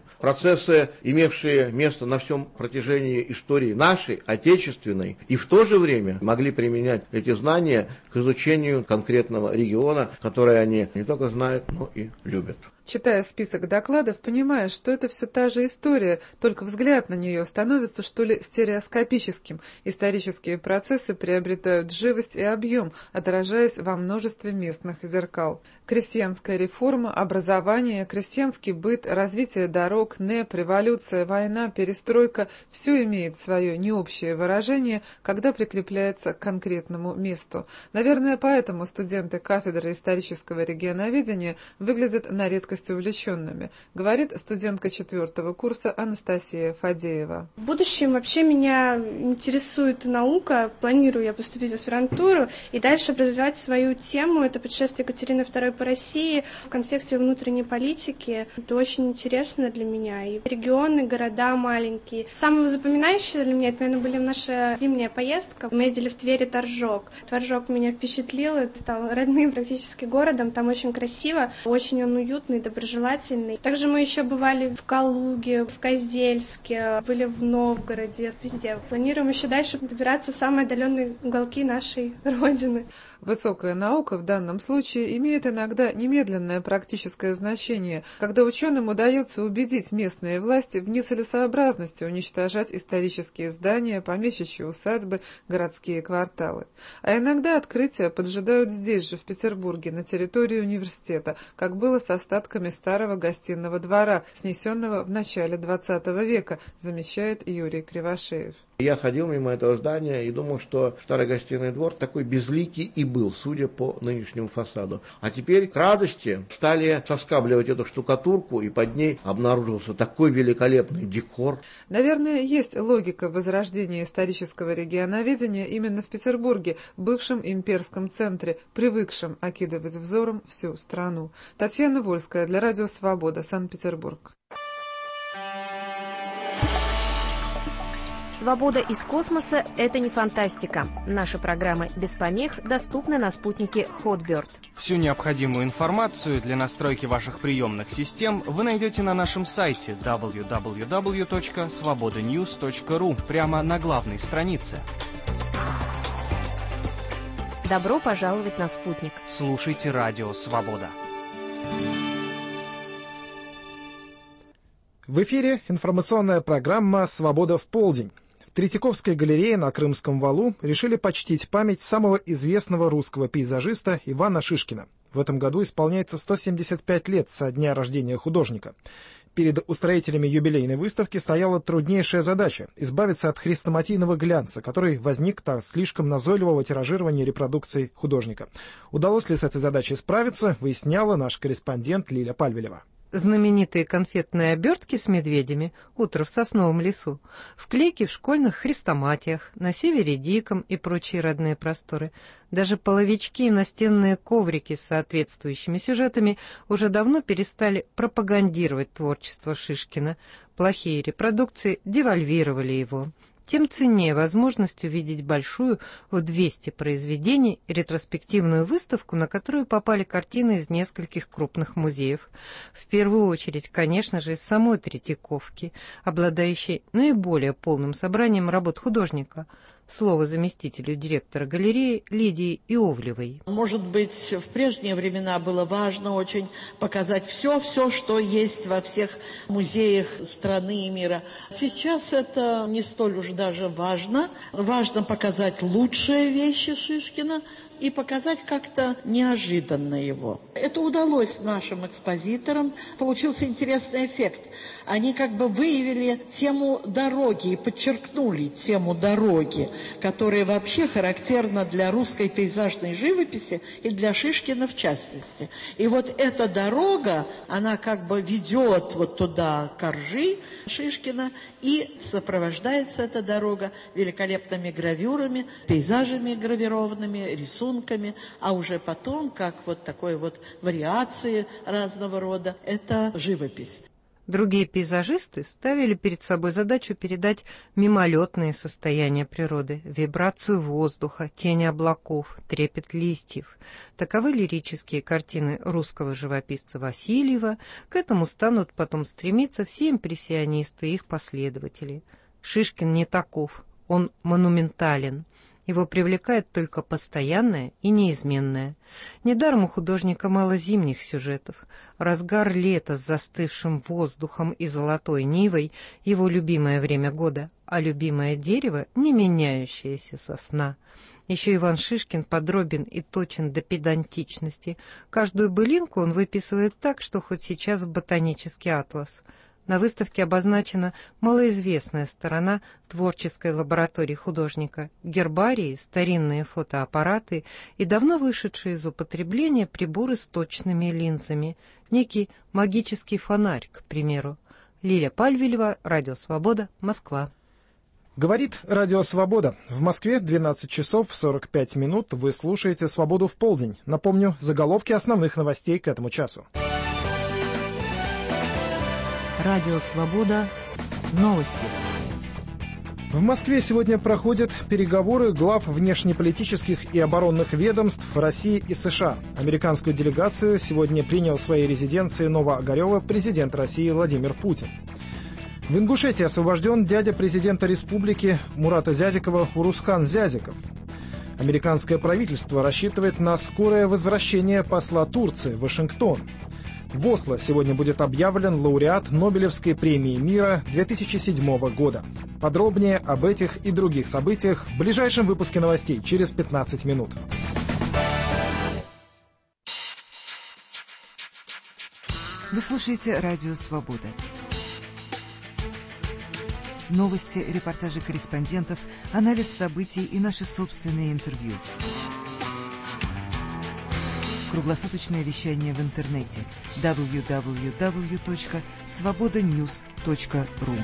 имевшие место на всем протяжении истории нашей, отечественной, и в то же время могли применять эти знания к изучению конкретного региона, который они не только знают, но и любят. Читая список докладов, понимаешь, что это все та же история, только взгляд на нее становится, что ли, стереоскопическим. Исторические процессы приобретают живость и объем, отражаясь во множестве местных зеркал. Крестьянская реформа, образование, крестьянский быт, развитие дорог, НЭП, революция, война, перестройка – все имеет свое необщее выражение, когда прикрепляется к конкретному месту. Наверное, поэтому студенты кафедры исторического регионоведения выглядят на редкость увлеченными, говорит студентка 4-го курса Анастасия Фадеева. В будущем вообще меня интересует наука, планирую я поступить в аспирантуру и дальше развивать свою тему, это путешествие Екатерины II по России в контексте внутренней политики. Это очень интересно для меня. И регионы, города маленькие. Самое запоминающее для меня, это, наверное, была наша зимняя поездка. Мы ездили в Тверь и Торжок. Торжок меня впечатлил, это стал родным практически городом, там очень красиво, очень он уютный, доброжелательный. Также мы еще бывали в Калуге, в Козельске, были в Новгороде, везде. Планируем еще дальше добираться в самые отдаленные уголки нашей Родины. Высокая наука в данном случае имеет иногда немедленное практическое значение, когда ученым удается убедить местные власти в нецелесообразности уничтожать исторические здания, помещичьи усадьбы, городские кварталы. А иногда открытия поджидают здесь же, в Петербурге, на территории университета, как было с остатками старого гостиного двора, снесенного в начале XX века, замечает Юрий Кривошеев. Я ходил мимо этого здания и думал, что старый гостиный двор такой безликий и был, судя по нынешнему фасаду. А теперь к радости стали соскабливать эту штукатурку, и под ней обнаружился такой великолепный декор. Наверное, есть логика возрождения исторического регионоведения именно в Петербурге, бывшем имперском центре, привыкшем окидывать взором всю страну. Татьяна Вольская для Радио Свобода, Санкт-Петербург. Свобода из космоса – это не фантастика. Наши программы без помех доступны на спутнике Hotbird. Всю необходимую информацию для настройки ваших приемных систем вы найдете на нашем сайте www.svobodanews.ru прямо на главной странице. Добро пожаловать на спутник. Слушайте Радио Свобода. В эфире информационная программа «Свобода в полдень». В Третьяковской галерее на Крымском валу решили почтить память самого известного русского пейзажиста Ивана Шишкина. В этом году исполняется 175 лет со дня рождения художника. Перед устроителями юбилейной выставки стояла труднейшая задача – избавиться от хрестоматийного глянца, который возник от слишком назойливого тиражирования репродукций художника. Удалось ли с этой задачей справиться, выясняла наш корреспондент Лиля Пальвелева. Знаменитые конфетные обертки с медведями «Утро в сосновом лесу», вклейки в школьных хрестоматиях, на севере диком и прочие родные просторы. Даже половички и настенные коврики с соответствующими сюжетами уже давно перестали пропагандировать творчество Шишкина. Плохие репродукции девальвировали его. Тем ценнее возможность увидеть большую в 200 произведений ретроспективную выставку, на которую попали картины из нескольких крупных музеев. В первую очередь, конечно же, из самой Третьяковки, обладающей наиболее полным собранием работ художника. Слово заместителю директора галереи Лидии Иовлевой. Может быть, в прежние времена было важно очень показать все, что есть во всех музеях страны и мира. Сейчас это не столь уж даже важно. Важно показать лучшие вещи Шишкина и показать как-то неожиданно его. Это удалось нашим экспозиторам. Получился интересный эффект. Они как бы выявили тему дороги и подчеркнули тему дороги, которая вообще характерна для русской пейзажной живописи и для Шишкина в частности. И вот эта дорога, она как бы ведет вот туда коржи Шишкина, и сопровождается эта дорога великолепными гравюрами, пейзажами гравированными, рисунками, а уже потом, как вот такой вот вариации разного рода, это живопись. Другие пейзажисты ставили перед собой задачу передать мимолетные состояния природы, вибрацию воздуха, тени облаков, трепет листьев. Таковы лирические картины русского живописца Васильева, к этому станут потом стремиться все импрессионисты и их последователи. Шишкин не таков, он монументален. Его привлекает только постоянное и неизменное. Недаром у художника мало зимних сюжетов. Разгар лета с застывшим воздухом и золотой нивой — его любимое время года, а любимое дерево — не меняющаяся сосна. Еще Иван Шишкин подробен и точен до педантичности. Каждую былинку он выписывает так, что хоть сейчас в ботанический атлас. На выставке обозначена малоизвестная сторона творческой лаборатории художника, гербарии, старинные фотоаппараты и давно вышедшие из употребления приборы с точными линзами, некий магический фонарь, к примеру. Лиля Пальвелева, Радио Свобода, Москва. Говорит Радио Свобода. В Москве 12 часов 45 минут. Вы слушаете «Свободу в полдень». Напомню, заголовки основных новостей к этому часу. Радио Свобода. Новости. В Москве сегодня проходят переговоры глав внешнеполитических и оборонных ведомств России и США. Американскую делегацию сегодня принял в своей резиденции Новоогарева президент России Владимир Путин. В Ингушетии освобожден дядя президента республики Мурата Зязикова Урускан Зязиков. Американское правительство рассчитывает на скорое возвращение посла Турции в Вашингтон. В Осло сегодня будет объявлен лауреат Нобелевской премии мира 2007 года. Подробнее об этих и других событиях в ближайшем выпуске новостей через 15 минут. Вы слушаете Радио Свобода. Новости, репортажи корреспондентов, анализ событий и наши собственные интервью. Круглосуточное вещание в интернете www.svobodanews.ru.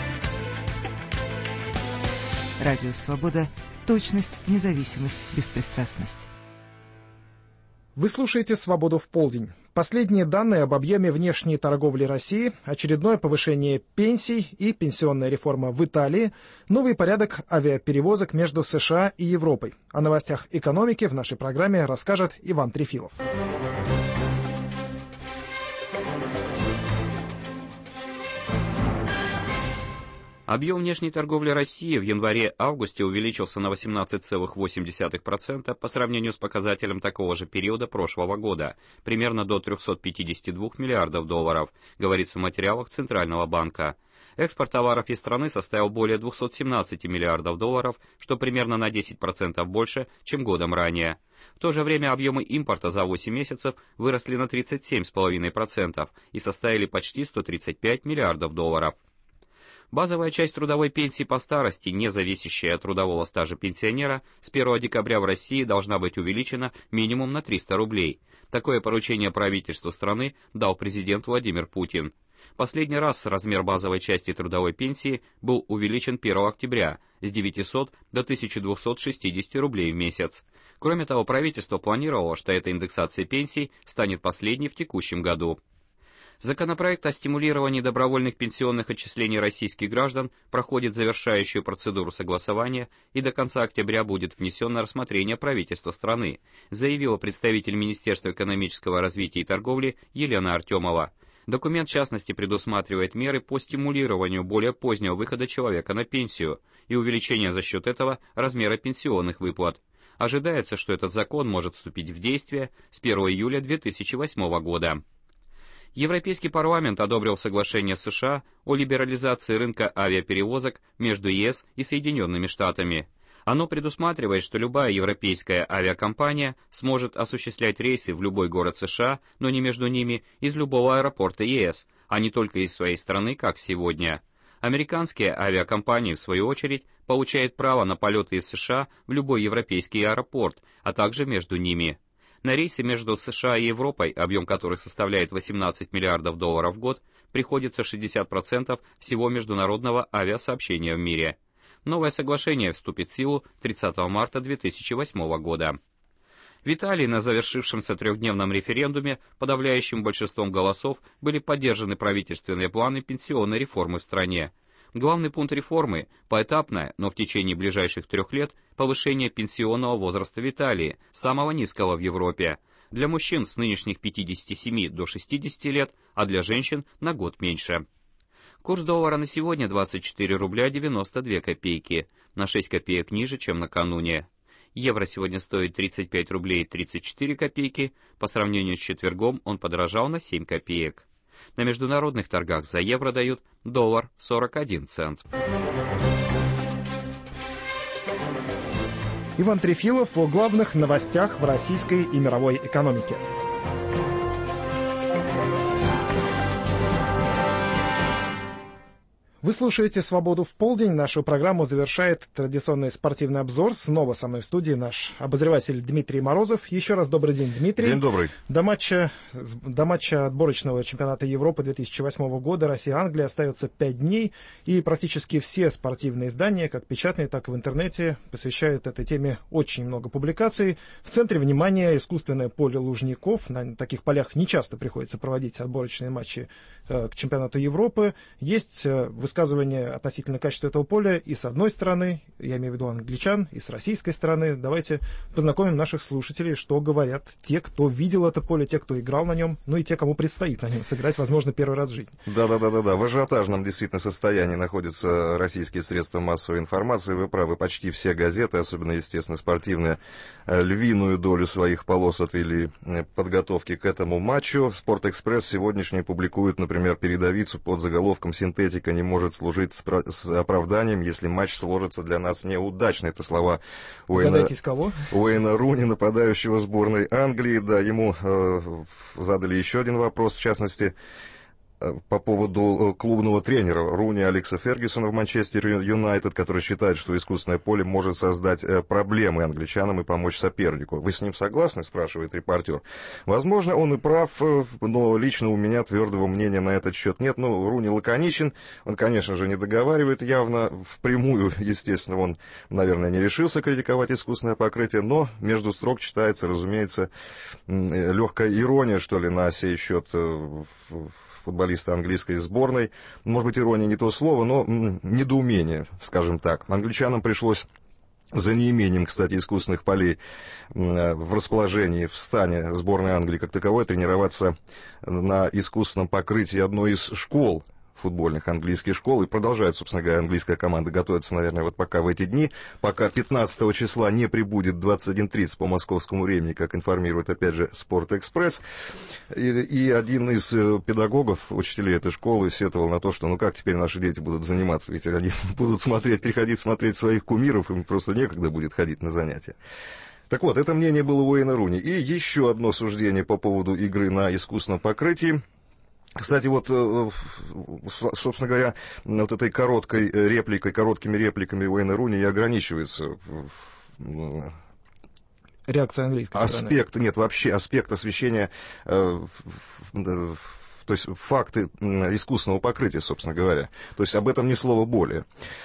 Радио Свобода. Точность, независимость, беспристрастность. Вы слушаете «Свободу в полдень». Последние данные об объеме внешней торговли России, очередное повышение пенсий и пенсионная реформа в Италии, новый порядок авиаперевозок между США и Европой. О новостях экономики в нашей программе расскажет Иван Трефилов. Объем внешней торговли России в январе-августе увеличился на 18,8% по сравнению с показателем такого же периода прошлого года, примерно до 352 миллиардов долларов, говорится в материалах Центрального банка. Экспорт товаров из страны составил более 217 миллиардов долларов, что примерно на 10% больше, чем годом ранее. В то же время объемы импорта за 8 месяцев выросли на 37,5% и составили почти 135 миллиардов долларов. Базовая часть трудовой пенсии по старости, не зависящая от трудового стажа пенсионера, с 1 декабря в России должна быть увеличена минимум на 300 рублей. Такое поручение правительству страны дал президент Владимир Путин. Последний раз размер базовой части трудовой пенсии был увеличен 1 октября с 900 до 1260 рублей в месяц. Кроме того, правительство планировало, что эта индексация пенсий станет последней в текущем году. Законопроект о стимулировании добровольных пенсионных отчислений российских граждан проходит завершающую процедуру согласования и до конца октября будет внесен на рассмотрение правительства страны, заявила представитель Министерства экономического развития и торговли Елена Артемова. Документ, в частности, предусматривает меры по стимулированию более позднего выхода человека на пенсию и увеличения за счет этого размера пенсионных выплат. Ожидается, что этот закон может вступить в действие с 1 июля 2008 года. Европейский парламент одобрил соглашение США о либерализации рынка авиаперевозок между ЕС и Соединенными Штатами. Оно предусматривает, что любая европейская авиакомпания сможет осуществлять рейсы в любой город США, но не между ними, из любого аэропорта ЕС, а не только из своей страны, как сегодня. Американские авиакомпании, в свою очередь, получают право на полеты из США в любой европейский аэропорт, а также между ними. На рейсы между США и Европой, объем которых составляет 18 миллиардов долларов в год, приходится 60% всего международного авиасообщения в мире. Новое соглашение вступит в силу 30 марта 2008 года. В Италии на завершившемся трехдневном референдуме подавляющим большинством голосов были поддержаны правительственные планы пенсионной реформы в стране. Главный пункт реформы – поэтапное, но в течение ближайших 3 лет, повышение пенсионного возраста в Италии, самого низкого в Европе. Для мужчин с нынешних 57 до 60 лет, а для женщин на год меньше. Курс доллара на сегодня 24 рубля 92 копейки, на 6 копеек ниже, чем накануне. Евро сегодня стоит 35 рублей 34 копейки, по сравнению с четвергом он подорожал на 7 копеек. На международных торгах за евро дают доллар 41 цент. Иван Трефилов о главных новостях в российской и мировой экономике. Вы слушаете «Свободу в полдень». Нашу программу завершает традиционный спортивный обзор. Снова со мной в студии наш обозреватель Дмитрий Морозов. Еще раз добрый день, Дмитрий. День добрый. До матча отборочного чемпионата Европы 2008 года Россия-Англия остается 5 дней. И практически все спортивные издания, как печатные, так и в интернете, посвящают этой теме очень много публикаций. В центре внимания искусственное поле Лужников. На таких полях нечасто приходится проводить отборочные матчи к чемпионату Европы. Есть высказывания относительно качества этого поля и с одной стороны, я имею в виду англичан, и с российской стороны. Давайте познакомим наших слушателей, что говорят те, кто видел это поле, те, кто играл на нем, ну и те, кому предстоит на нем сыграть, возможно, первый раз в жизни. Да. В ажиотажном действительно состоянии находятся российские средства массовой информации. Вы правы, почти все газеты, особенно, естественно, спортивные, львиную долю своих полос отвели подготовки к этому матчу. «Спортэкспресс» сегодняшний публикует, например, передовицу под заголовком «Синтетика не может служить с оправданием, если матч сложится для нас неудачно». Это слова Уэйна Руни, нападающего сборной Англии. Да, ему задали еще один вопрос, в частности, по поводу клубного тренера Руни Алекса Фергюсона в Манчестер Юнайтед, который считает, что искусственное поле может создать проблемы англичанам и помочь сопернику. Вы с ним согласны, спрашивает репортер. Возможно, он и прав, но лично у меня твердого мнения на этот счет нет. Ну, Руни лаконичен, он, конечно же, не договаривает явно впрямую, естественно, он, наверное, не решился критиковать искусственное покрытие, но между строк читается, разумеется, легкая ирония, что ли, на сей счет футболиста английской сборной. Может быть, ирония не то слово, но недоумение, скажем так. Англичанам пришлось за неимением, кстати, искусственных полей в расположении, в стане сборной Англии как таковой, тренироваться на искусственном покрытии одной из школ футбольных английских школ, и продолжает, собственно говоря, английская команда готовиться, наверное, вот пока в эти дни, пока 15 числа не прибудет 21:30 по московскому времени, как информирует, опять же, «Спортэкспресс». И один из педагогов, учителей этой школы, сетовал на то, что ну как теперь наши дети будут заниматься, ведь они будут приходить смотреть своих кумиров, им просто некогда будет ходить на занятия. Так вот, это мнение было у Уэйна Руни. И еще одно суждение по поводу игры на искусственном покрытии. Кстати, вот, собственно говоря, вот этой короткими репликами Уэйна Руни и ограничивается реакция английской стороны. Аспект освещения, то есть факты искусственного покрытия, собственно говоря. То есть об этом ни слова более.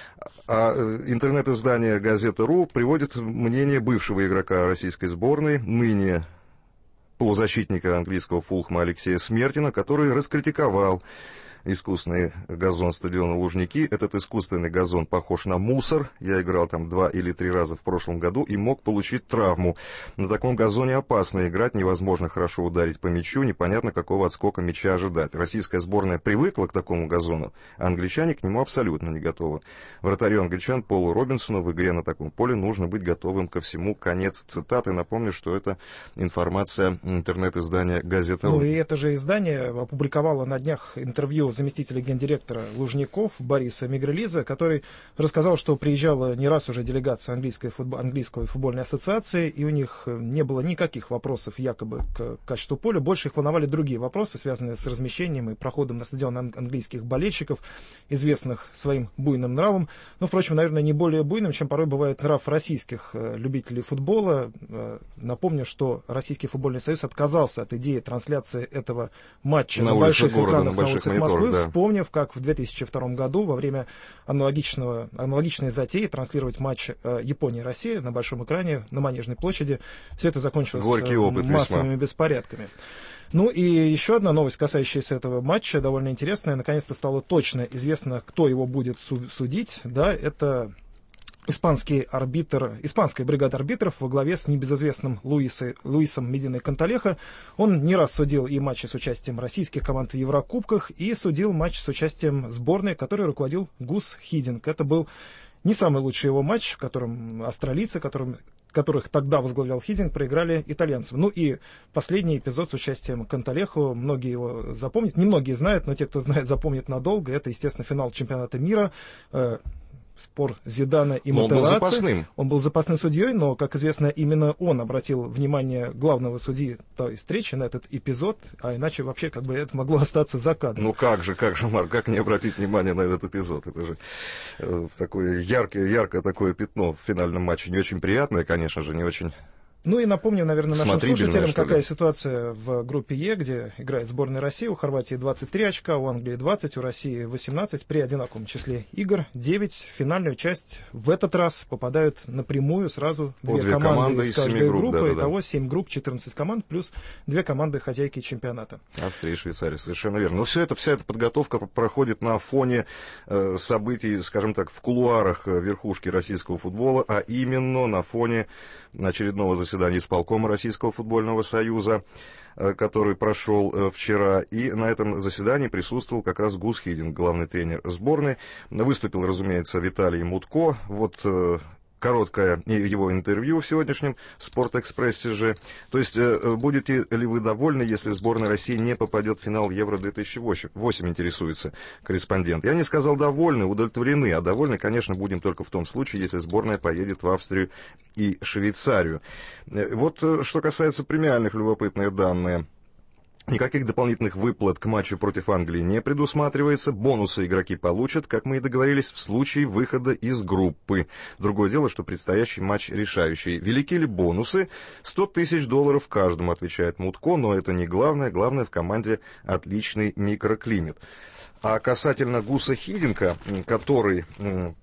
А интернет-издание «Газета.ру» приводит мнение бывшего игрока российской сборной, ныне полузащитника английского Фулхэма Алексея Смертина, который раскритиковал искусственный газон стадиона Лужники. Этот искусственный газон похож на мусор. Я играл там 2 или 3 раза в прошлом году и мог получить травму. На таком газоне опасно играть, невозможно хорошо ударить по мячу, непонятно, какого отскока мяча ожидать. Российская сборная привыкла к такому газону, а англичане к нему абсолютно не готовы. Вратарю англичан Полу Робинсону в игре на таком поле нужно быть готовым ко всему. Конец цитаты. Напомню, что это информация интернет-издания «Газета.ру». Ну и это же издание опубликовало на днях интервью заместителя гендиректора Лужников Бориса Мигрелиза, который рассказал, что приезжала не раз уже делегация английской футбольной ассоциации, и у них не было никаких вопросов якобы к качеству поля. Больше их волновали другие вопросы, связанные с размещением и проходом на стадион английских болельщиков, известных своим буйным нравом. Но, впрочем, наверное, не более буйным, чем порой бывает нрав российских любителей футбола. Напомню, что Российский футбольный союз отказался от идеи трансляции этого матча на больших экранах, на улицах Москвы, вспомнив, как в 2002 году во время аналогичной затеи транслировать матч Япония-Россия на большом экране на Манежной площади. Все это закончилось массовыми беспорядками. Ну и еще одна новость, касающаяся этого матча, довольно интересная. Наконец-то стало точно известно, кто его будет судить. Да, это испанская бригада арбитров во главе с небезызвестным Луисом Мединой Канталехо. Он не раз судил и матчи с участием российских команд в Еврокубках, и судил матч с участием сборной, которой руководил Гус Хидинг. Это был не самый лучший его матч, в котором австралийцы, которых тогда возглавлял Хидинг, проиграли итальянцам. Ну и последний эпизод с участием Канталехо, многие его запомнят, немногие знают, но те, кто знает, запомнят надолго. Это, естественно, финал чемпионата мира, спор Зидана и Матерацци. Он был запасным судьей, но, как известно, именно он обратил внимание главного судьи той встречи на этот эпизод, а иначе вообще как бы это могло остаться за кадром. Ну как же, Марк, как не обратить внимание на этот эпизод? Это же такое яркое такое пятно в финальном матче, не очень приятное, конечно же, не очень... Ну и напомню, наверное, нашим слушателям, какая ситуация в группе Е, где играет сборная России. У Хорватии 23 очка, у Англии 20, у России 18. При одинаковом числе игр 9. В финальную часть в этот раз попадают напрямую сразу две команды из каждой группы. Итого 7 групп, 14 команд, плюс 2 команды хозяйки чемпионата. Австрия и Швейцария, совершенно верно. Но вся эта подготовка проходит на фоне событий, скажем так, в кулуарах верхушки российского футбола, а именно на фоне очередного заседания исполкома Российского футбольного союза, который прошел вчера. И на этом заседании присутствовал как раз Гус Хидинг, главный тренер сборной. Выступил, разумеется, Виталий Мутко. Вот короткое его интервью в сегодняшнем «Спортэкспрессе» же. То есть, будете ли вы довольны, если сборная России не попадет в финал Евро-2008, интересуется корреспондент. Я не сказал довольны, удовлетворены, а довольны, конечно, будем только в том случае, если сборная поедет в Австрию и Швейцарию. Вот что касается премиальных, любопытные данные. Никаких дополнительных выплат к матчу против Англии не предусматривается. Бонусы игроки получат, как мы и договорились, в случае выхода из группы. Другое дело, что предстоящий матч решающий. Велики ли бонусы? $100 тысяч каждому, отвечает Мутко, но это не главное. Главное, в команде отличный микроклимат. А касательно Гуса Хидинга, который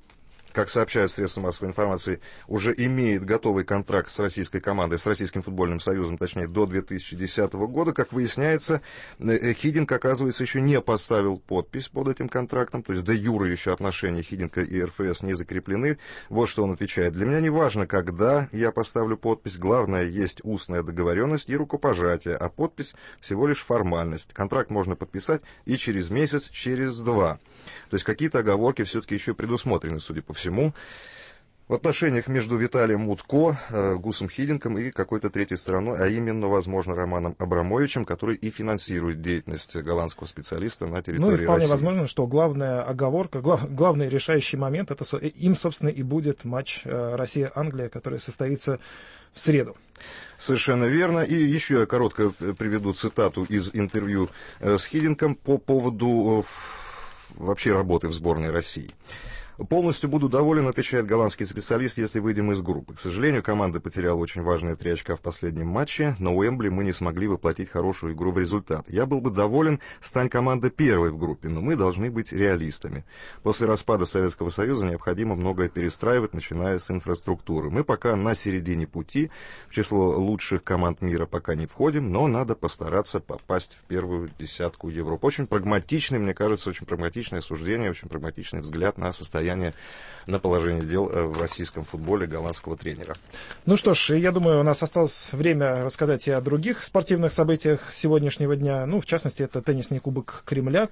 как сообщают средства массовой информации, уже имеет готовый контракт с российской командой, с Российским футбольным союзом, точнее, до 2010 года. Как выясняется, Хидинк, оказывается, еще не поставил подпись под этим контрактом, то есть де юре еще отношения Хидинка и РФС не закреплены. Вот что он отвечает. Для меня не важно, когда я поставлю подпись, главное, есть устная договоренность и рукопожатие, а подпись всего лишь формальность. Контракт можно подписать и через месяц, через два. То есть какие-то оговорки все-таки еще предусмотрены, судя по всему, в отношениях между Виталием Мутко, Гусом Хидинком и какой-то третьей стороной, а именно, возможно, Романом Абрамовичем, который и финансирует деятельность голландского специалиста на территории России. Ну и вполне возможно, что главная оговорка, главный решающий момент, это им, собственно, и будет матч Россия-Англия, который состоится в среду. Совершенно верно. И еще я коротко приведу цитату из интервью с Хидинком по поводу вообще работы в сборной России. «Полностью буду доволен», отвечает голландский специалист, если выйдем из группы. К сожалению, команда потеряла очень важные 3 очка в последнем матче. На Уэмбли мы не смогли воплотить хорошую игру в результат. Я был бы доволен, стань команда первой в группе, но мы должны быть реалистами. После распада Советского Союза необходимо многое перестраивать, начиная с инфраструктуры. Мы пока на середине пути, в число лучших команд мира пока не входим, но надо постараться попасть в первую десятку Европы. Очень прагматичный, мне кажется, очень прагматичное суждение, очень прагматичный взгляд на состояние, на положение дел в российском футболе голландского тренера. Ну что ж, я думаю, у нас осталось время рассказать и о других спортивных событиях сегодняшнего дня. Ну, в частности, это теннисный кубок Кремля,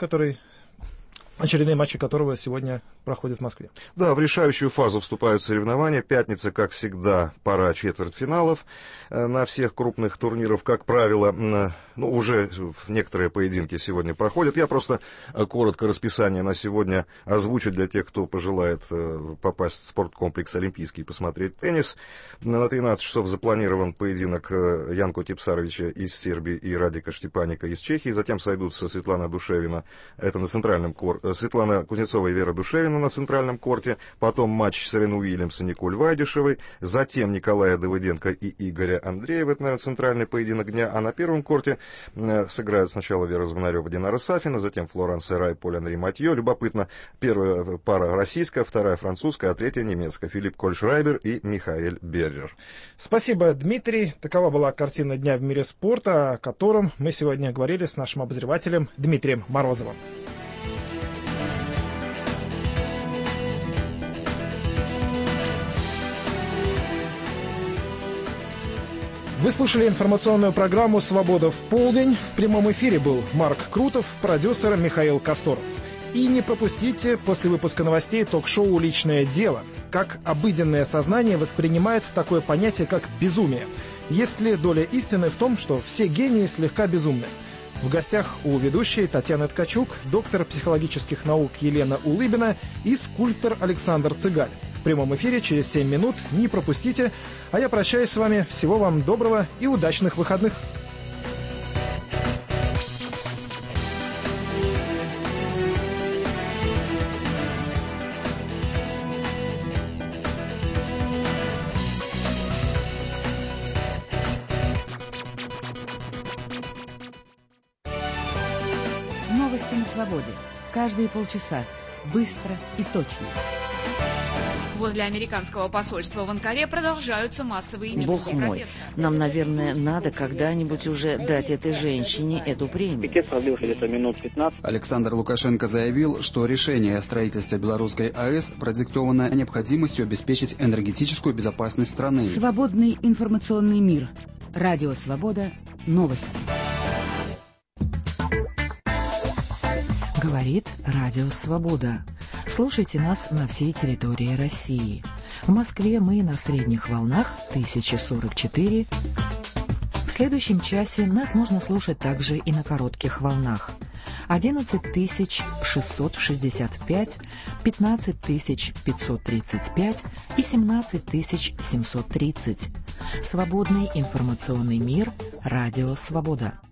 очередные матчи которого сегодня проходят в Москве. Да, в решающую фазу вступают соревнования. Пятница, как всегда, пора четвертьфиналов на всех крупных турнирах. Как правило, уже некоторые поединки сегодня проходят. Я просто коротко расписание на сегодня озвучу для тех, кто пожелает попасть в спорткомплекс Олимпийский и посмотреть теннис. На 13 часов запланирован поединок Янко Типсаровича из Сербии и Радика Штепаника из Чехии. Затем сойдутся Светлана Душевина, это на центральном корте, Светлана Кузнецова и Вера Душевина на центральном корте. Потом матч Серены Уильямс и Николь Вайдишевой. Затем Николая Давыденко и Игоря Андреева. Это, наверное, центральный поединок дня. А на первом корте сыграют сначала Вера Звонарева, Динара Сафина, затем Флоран Серай, Поль-Анри Матье. Любопытно, первая пара российская, вторая французская, а третья немецкая. Филипп Кольшрайбер и Михаэль Беррер. Спасибо, Дмитрий. Такова была картина дня в мире спорта, о котором мы сегодня говорили с нашим обозревателем Дмитрием Морозовым. Вы слушали информационную программу «Свобода в полдень». В прямом эфире был Марк Крутов, продюсер Михаил Косторов. И не пропустите после выпуска новостей ток-шоу «Личное дело». Как обыденное сознание воспринимает такое понятие, как безумие? Есть ли доля истины в том, что все гении слегка безумны? В гостях у ведущей Татьяны Ткачук, доктор психологических наук Елена Улыбина и скульптор Александр Цыгаль. В прямом эфире через 7 минут. Не пропустите. А я прощаюсь с вами. Всего вам доброго и удачных выходных. Новости на свободе. Каждые полчаса. Быстро и точно. Возле американского посольства в Анкаре продолжаются массовые митинги Бог мой, протеста. нам, наверное, надо когда-нибудь уже дать этой женщине эту премию. Пикет продлился где-то минут 15. Александр Лукашенко заявил, что решение о строительстве белорусской АЭС продиктовано необходимостью обеспечить энергетическую безопасность страны. Свободный информационный мир. Радио «Свобода». Новости. Говорит Радио «Свобода». Слушайте нас на всей территории России. В Москве мы на средних волнах 1044. В следующем часе нас можно слушать также и на коротких волнах. 11665, 15535 и 17730. Свободный информационный мир. Радио «Свобода».